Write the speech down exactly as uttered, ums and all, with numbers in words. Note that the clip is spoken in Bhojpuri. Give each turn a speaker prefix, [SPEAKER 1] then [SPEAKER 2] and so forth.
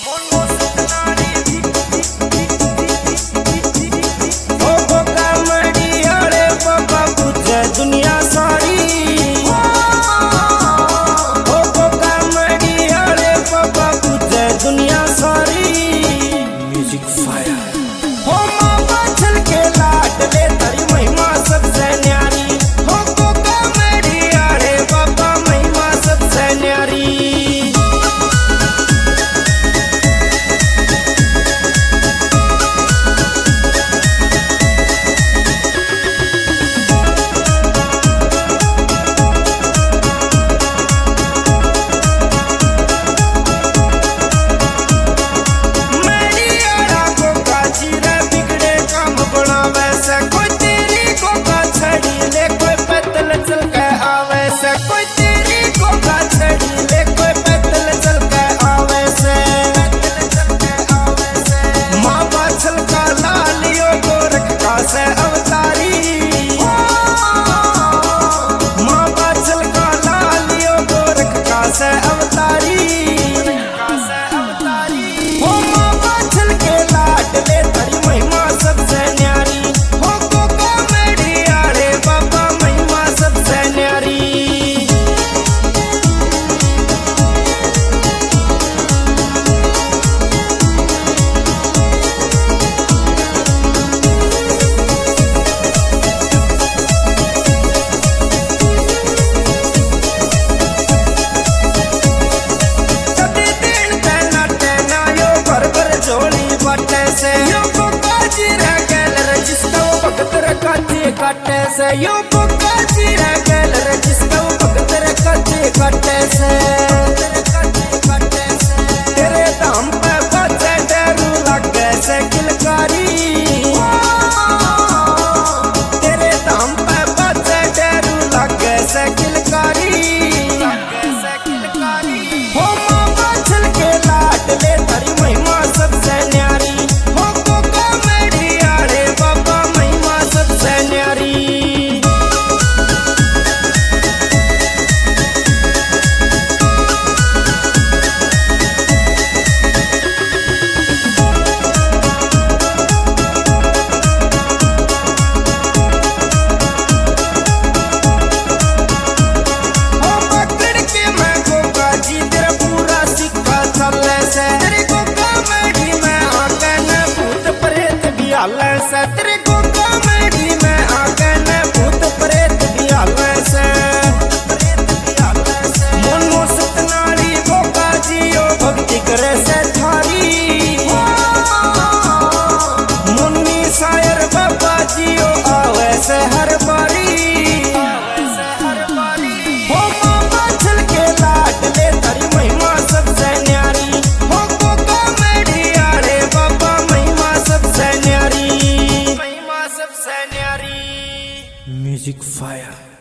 [SPEAKER 1] दुनिया सारी ओ कॉमेडी वाले पापा पूछे दुनिया सारी। म्यूजिक फायर हो मामा छल के लाडले तेरी महिमा सबसे न्यारी। हो कॉमेडी वाले पापा महिमा सबसे न्यारी। कटे से यू बुका जीरा गल रजिस्को भगत रे कटे कटे से तेरे दम पे बचे डरू लगे से किलकारी। तेरे दम पे बचे डरू लगे से किलकारी। हो मामा छल के लाडले तेरी महिमा सबसे न्यारी। हो कॉमेडी वाले बाबा महिमा सबसे न्यारी। तेरे को कॉमेडी में आके न भूत प्रेत भी आवे से। मनो सतनारी बोका जियो भक्ति करे से थारी। मुन्नी शायर बाबा जियो आवे से हर बारी। हो मामा छल के लाडले तेरी महिमा सबसे न्यारी। हो कॉमेडी वाले बाबा महिमा सबसे न्यारी। सबसे न्यारी। Music fire.